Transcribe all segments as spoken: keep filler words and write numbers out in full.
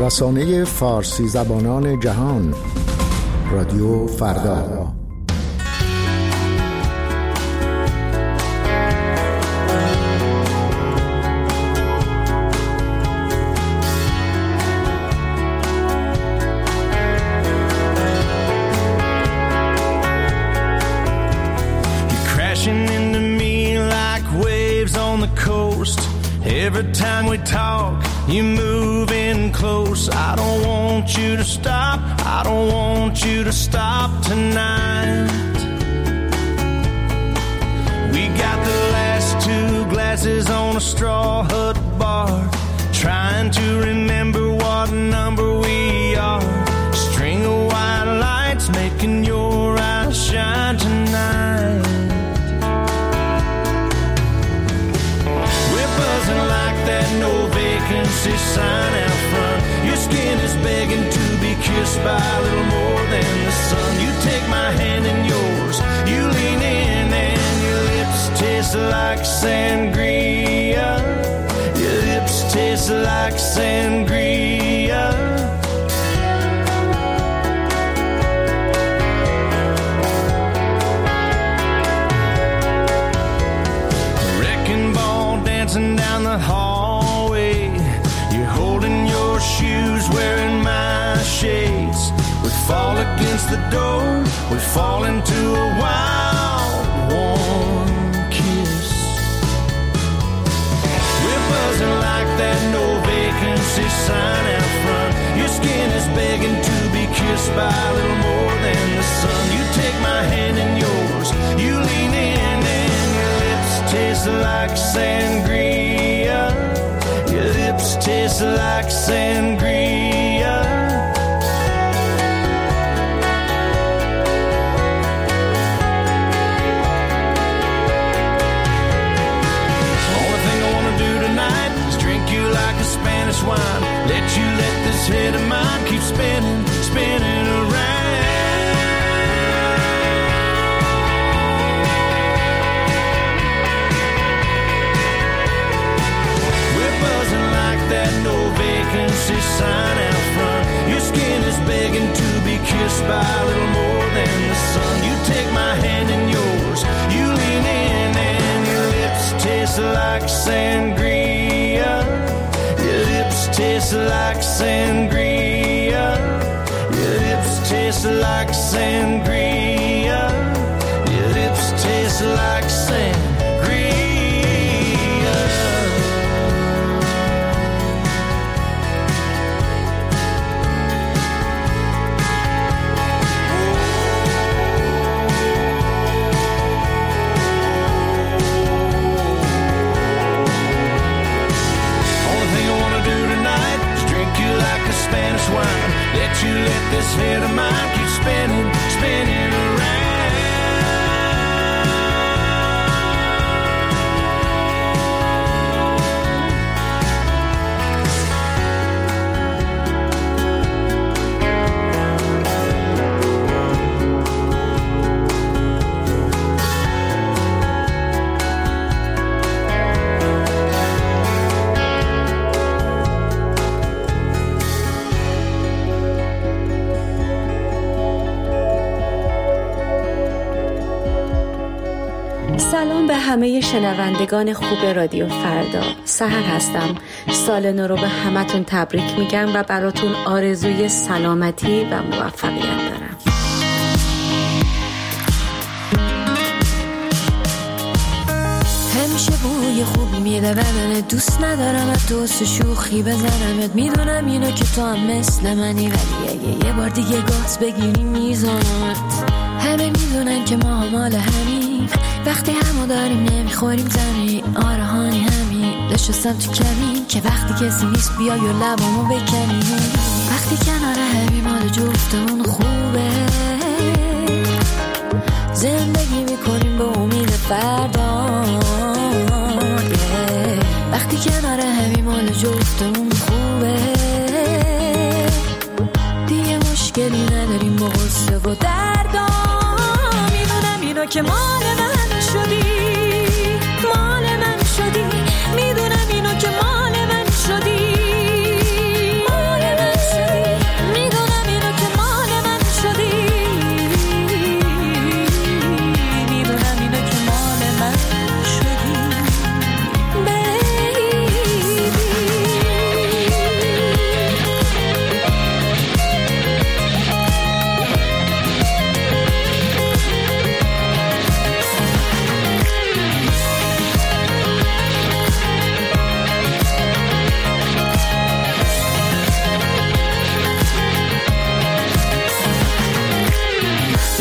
رسانه فارسی زبانان جهان، رادیو فردا. Every time we talk, you're moving close. I don't want you to stop. I don't want you to stop tonight. We got the last two glasses on a straw hut bar, trying to remember what number we are. String of white lights making your eyes shine tonight. Like that no vacancy sign out front. Your skin is begging to be kissed by a little more than the sun. You take my hand in yours, you lean in and your lips taste like sangria. Your lips taste like sangria. Down the hallway, you're holding your shoes, wearing my shades. We fall against the door, we fall into a wild, warm kiss. We're buzzing like that no vacancy sign out front. Your skin is begging to be kissed by a little more than the sun. You take my hand in yours, you lean in and your lips taste like sangria. Your lips taste like sangria. Only thing I wanna do tonight is drink you like a Spanish wine. Let you let this head of mine keep spinning, spinning around. That no vacancy sign out front. Your skin is begging to be kissed by a little more than the sun. You take my hand in yours, you lean in and your lips taste like sangria. Your lips taste like sangria. Your lips taste like sangria. Your lips taste like sangria. Spanish wine. Let you let this head of mine keep spinning, spinning around. سلام به همه شنوندگان خوب رادیو فردا. سحر هستم. سال نو رو به همتون تبریک میگم و براتون آرزوی سلامتی و موفقیت دارم. همیشه بوی خوب میده بدن، دوست ندارم از دوست شوخی بزنمت. میدونم اینو که تو هم مثل منی، ولی اگه یه بار دیگه گاز بگیری میزانمت. همه میدونن که ما مال همین، وقتی همو داریم نمیخوریم زمین. آره هانی همین، نشستم تو کمین که وقتی کسی نیست بیای و لبامو بکنی. وقتی کنار همی مال جفتمون خوبه، زندگی میکنیم به امید فردا. وقتی کنار همی مال جفتمون خوبه، دیگه مشکلی نداریم با غصه و دردا. میدونم اینو که مال من شدی، مال من شدی. میدونم اینو که مال من شدی، مال من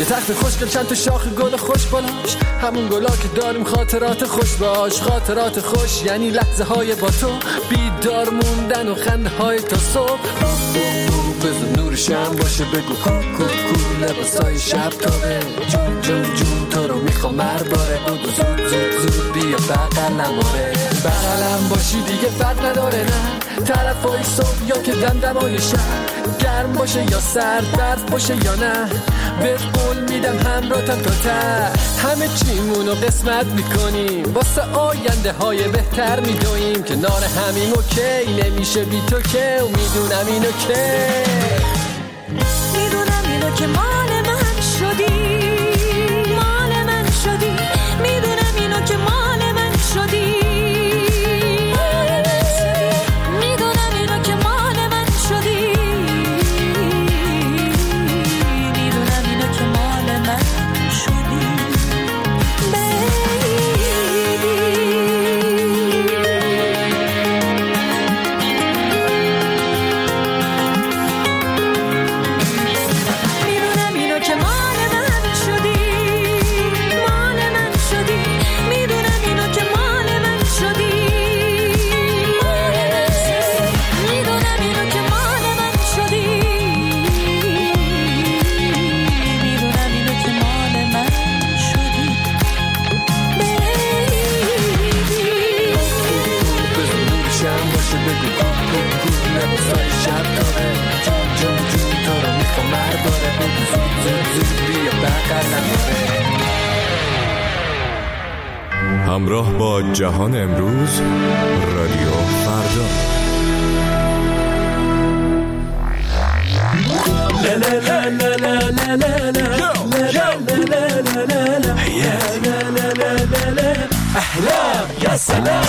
یه تخت خوشگل چند تا شاخ گل خوش بالاش، همون گلا که داریم خاطرات خوش باش. خاطرات خوش یعنی لحظه های با تو، بیدار موندن و خنده های تا صبح. بزن نور شم باشه بگو کو کو کو، لباسای شب تابه، جون جون جون تو رو میخوام مرباره. بودو زود زود زود بیا بغلم، آره بغلم باشی دیگه فرق نداره، نه طرفای صبح یا که دمدمای شب، گرم باشه یا سرد، برف باشه یا نه، بهت قول میدم همراهتم تا ته. همه چیمونو قسمت میکنیم، واسه آینده های بهتر میدویم، کنار همین اوکی نمیشه بی تو که، و میدونم اینو که میدونم اینو که مال من شدی، مال من شدی، میدونم اینو که مال من شدی، میدونم اینو که مال من شدی، میدونم اینو که مال من شدی همراه با جهان امروز، رادیو فردا. احلام یا سلام.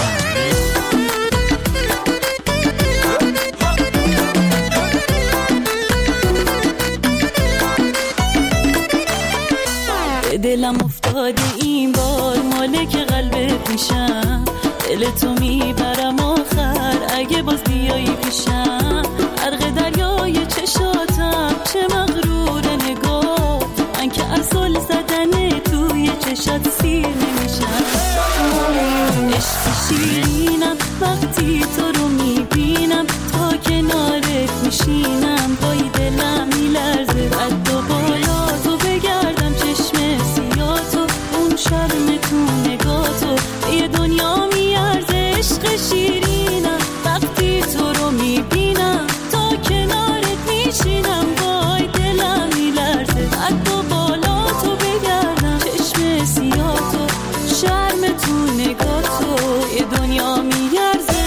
دلم افتاده این بار مالک قلبت میشم، دل تو میبرم آخر اگه باز بیایی پیشم. غرق دریای چشاتم چه مغرور نگاه، من که از زل زدن توی چشات سیر نمیشم. عشق شیرینم وقتی تو رو میبینم، تا کنارت میشینم پای دلم میلرزه. قد و بالا تو بگردم چشم سیاتو، اون شرم تو نگاتو یه دنیا میارزه. عشق شیرینم وقتی تو رو میبینم، تا کنارت میشینم وای دلم میلرزه. قد و بالا تو بگردم چشم سیاتو، شرم تو نگاتو یه دنیا میارزه.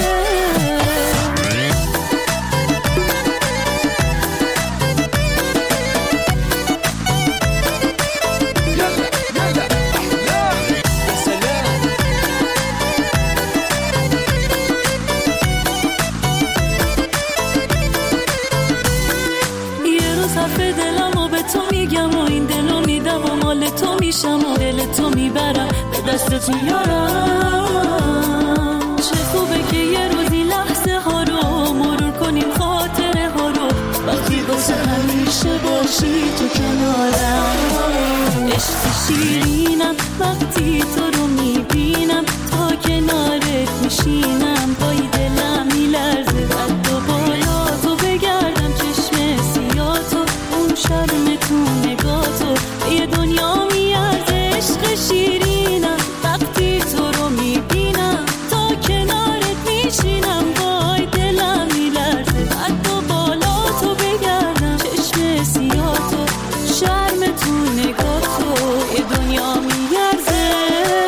و دل تو میبرم به دست تو یارم. چه خوبه که یه روزی لحظه ها رو مرور کنیم، خاطره ها رو، وقتی واسه همیشه باشی تو کنارم. عشق شیرینم وقتی تو رو میبینم، تا کنارت میشینم پای دلم میلرزه. قد و بالا تو بگردم چشم سیاتو، اون شرم تو نگاتو یه دنیا میارزه. عشق شیرینم وقتی تو رو میبینم، تا کنارت میشینم وای دلم میلرزه. قد و بالا تو بگردم چشم سیاتو، شرم تو نگاتو یه دنیا میارزه.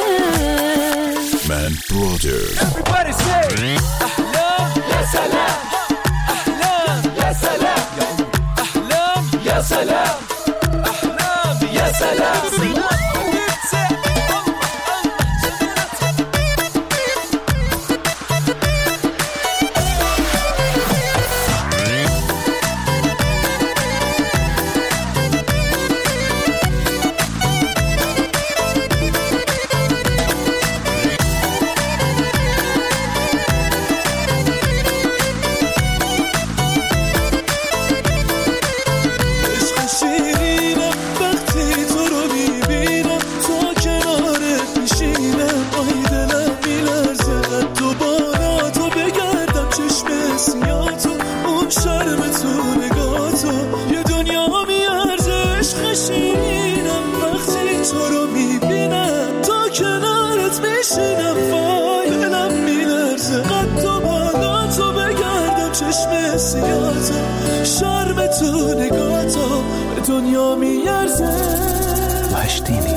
چشم سیاتو، شرم تو نگاتو به دنیا میارزه. وحشتینی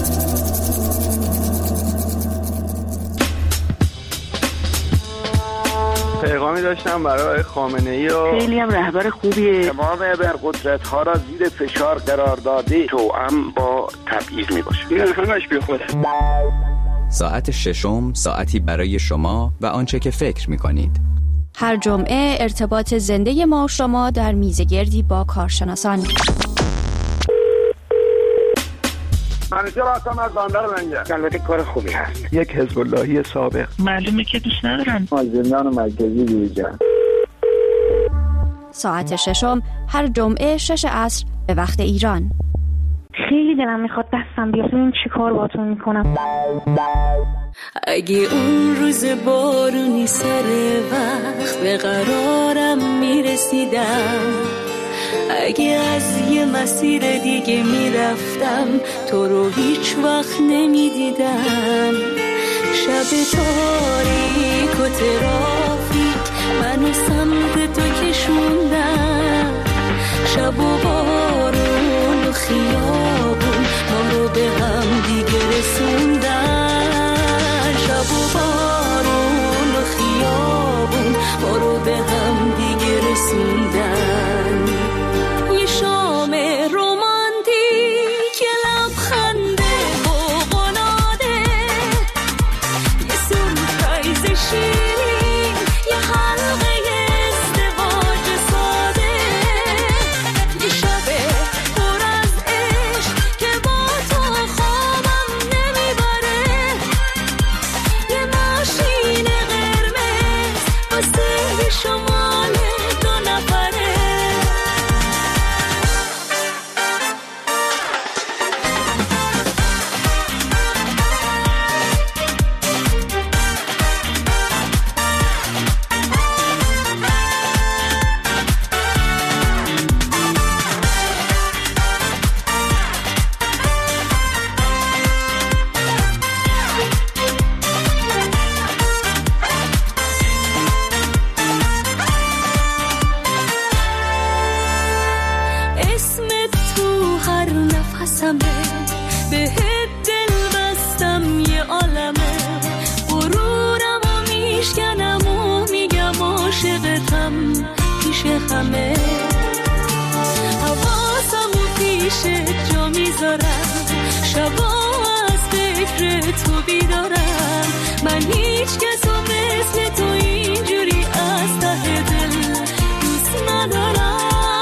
پیغامی داشتم برای خامنه‌ای و خیلی هم رهبر خوبیه. تمام ابرقدرت‌ها را زیر فشار قرار داده، توأم با تبعیض میباشه. این همش بیخوده. ساعت ششم، ساعتی برای شما و آنچه که فکر می‌کنید. هر جمعه ارتباط زنده ما و شما در میزگردی با کارشناسان. منیجر هستم از بندر منجر. البته کار خوبی هست. یک حزب اللهی سابق. معلومه که دوست ندارن. از زندان مرکزی بیرون. ساعت ششم هر جمعه شش عصر به وقت ایران. خیلی دلم میخواد دستم بیاد ببینم چی کار باهاتون میکنم. اگه اون روز بارونی سر وقت به قرارم میرسیدم، اگه از یه مسیر دیگه میرفتم تو رو هیچ وقت نمیدیدم. شب تاریک و ترافیک منو سمت تو کشوندم، شب و بارون و خیابون ما رو به هم دیگه رسوندن. شب و بارون و خیابون ما رو به هم دیگه رسوندن. یه شام رومانتیک، یه لبخنده فوق‌العاده، یه سورپرایز شیرین، یه حلقه ازدواج ساده، یه شب پر از عشق که با تو خوابم نمیبره، یه ماشین قرمز واسه شمال دو نفره. اسمت تو هر نفسمه، بهت دل بستم یه عالمه، غرورم و میشکنم و میگم عاشقتم پیش همه، حواسم و پیشت جا میذارم، شبا از فکر تو بیدارم. من هیچ کس و مثل تو اینجوری از ته دل دوست ندارم.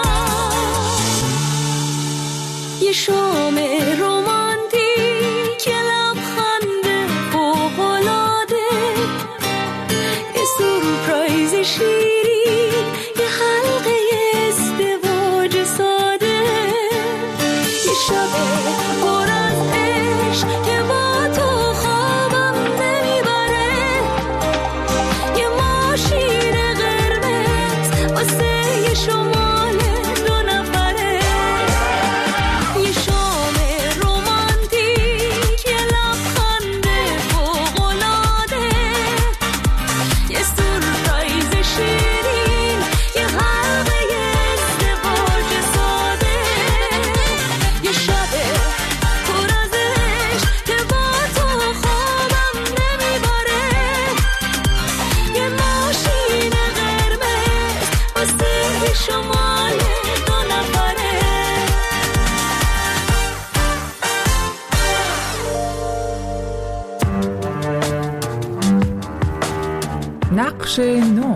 یه شام رومانتیک، یه لبخنده فوق‌العاده، یه سورپرایز شیرین، یه حلقه ازدواج ساده، یه شب پر از عشق که با تو خوابم نمیبره، یه ماشین قرمز واسه یه شمال دو نفره. یه شام رومانتیک، یه لبخنده فوق‌العاده، یه سورپرایز شیرین، یه حلقه ازدواج ساده، یه شب پر از عشق که با تو خوابم نمیبره، یه ماشین قرمز واسه شمال دو نفره. نقش نو.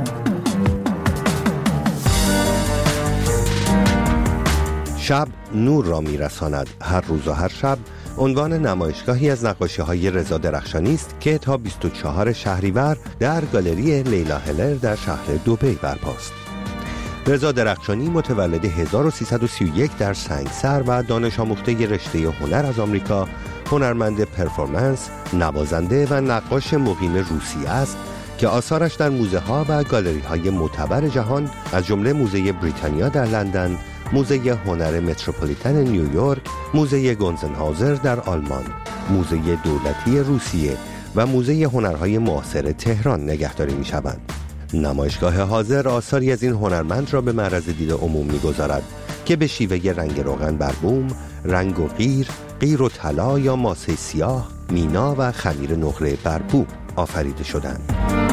شب نور را میرساند. هر روز و هر شب عنوان نمایشگاهی از نقاشی‌های رضا درخشانی است که تا بیست و چهارم شهریور در گالری لیلا هلر در شهر دبی برپاست. رضا درخشانی متولد هزار و سیصد و سی و یک در سنگسر و دانش آموخته رشته هنر از آمریکا، هنرمند پرفورمنس، نوازنده و نقاش مقیم روسیه است که آثارش در موزه ها و گالری های معتبر جهان از جمله موزه بریتانیا در لندن، موزه هنر متروپولیتن نیویورک، موزه گونزنهاوزر در آلمان، موزه دولتی روسیه و موزه هنرهای معاصر تهران نگهداری می شوند. نمایشگاه حاضر آثاری از این هنرمند را به معرض دید عموم می‌گذارد که به شیوه رنگ روغن بر بوم، رنگ و قیر، قیر و طلا یا ماسه سیاه، مینا و خمیر نقره بر بوم آفریده شدند.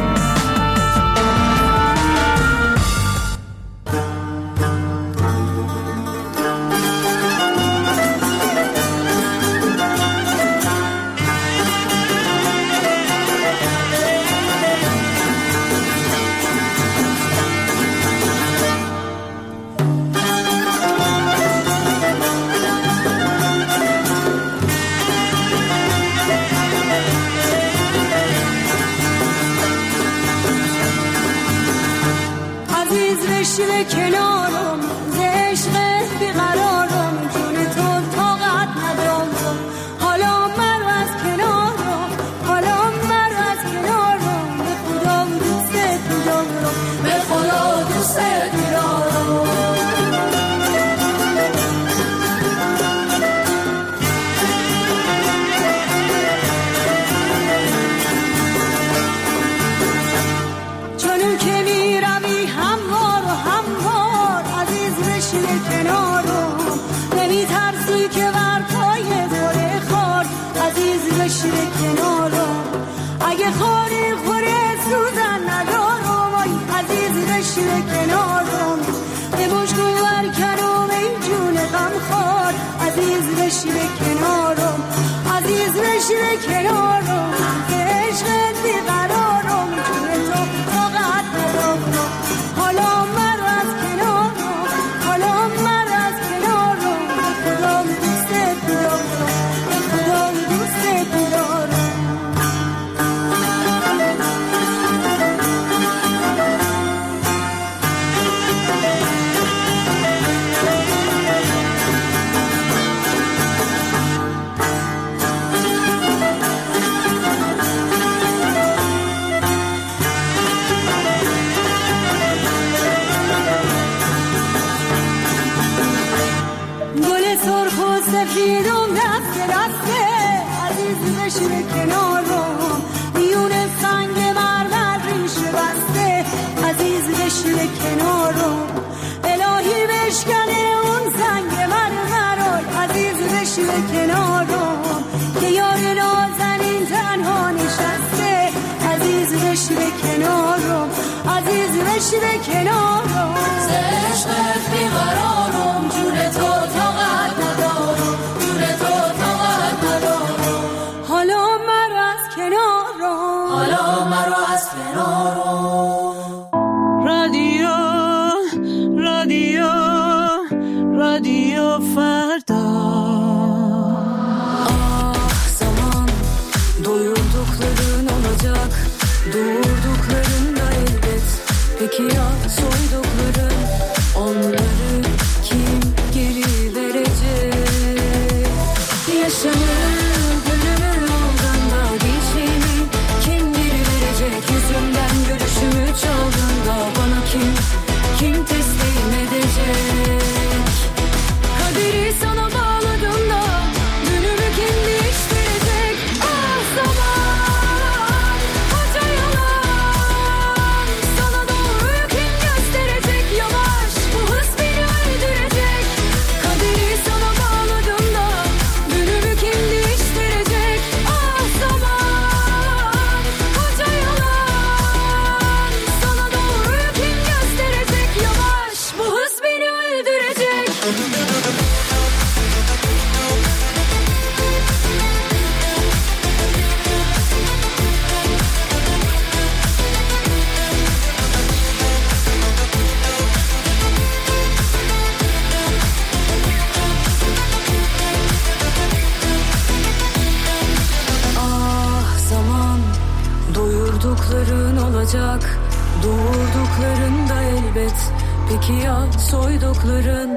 Doğurduklarında elbet. Peki ya soydukların,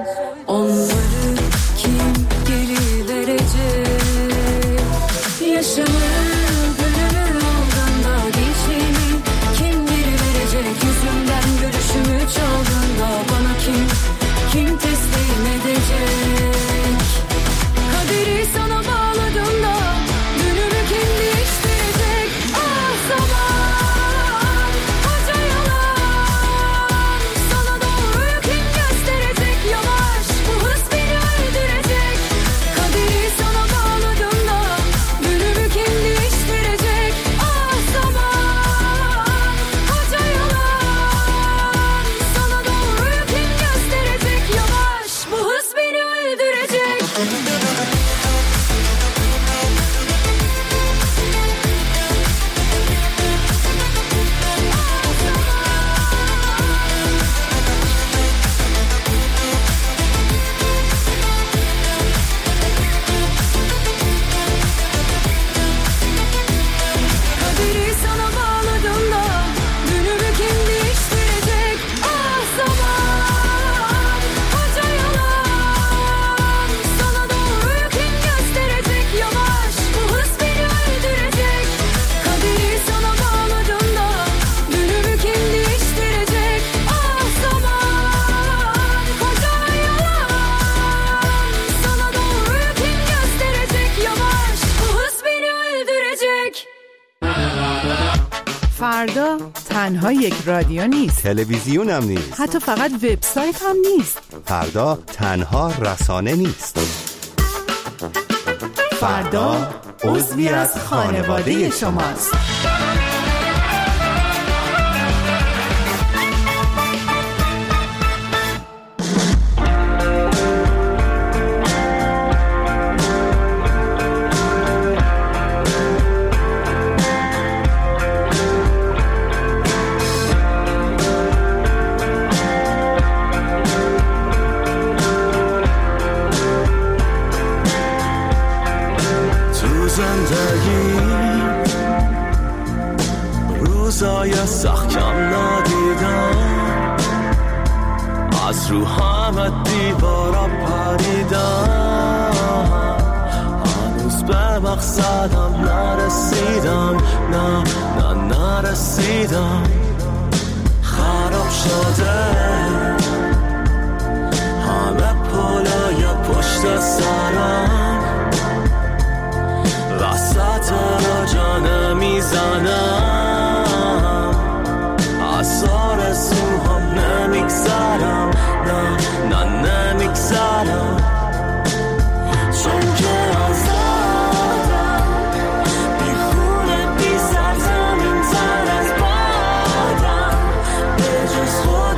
onları kim geri verecek? Yaşamı gönül aldığında gençliğimi kim geri verecek? Yüzümden görüşümü çaldığında bana kim, kim teslim edecek? Kaderi sana bağladığında günümü kim değiştirecek? Ah zaman, koca yalan. فردا تنها یک رادیو نیست، تلویزیون هم نیست، حتی فقط وبسایت هم نیست. فردا تنها رسانه نیست. فردا عضوی از خانواده شماست. روزای سخت کم ندیدم، از رو همه دیوارا پریدم، هنوز به مقصدم نرسیدم، نه نه نرسیدم. خراب شده همه پلای پشت سرم، وسط را جانه میزنم، از آرزوهام نمیگذرم، نه نه نمیگذرم. چون که آزادم، بی خونه بی سرزمین تر از بادم، به جز خود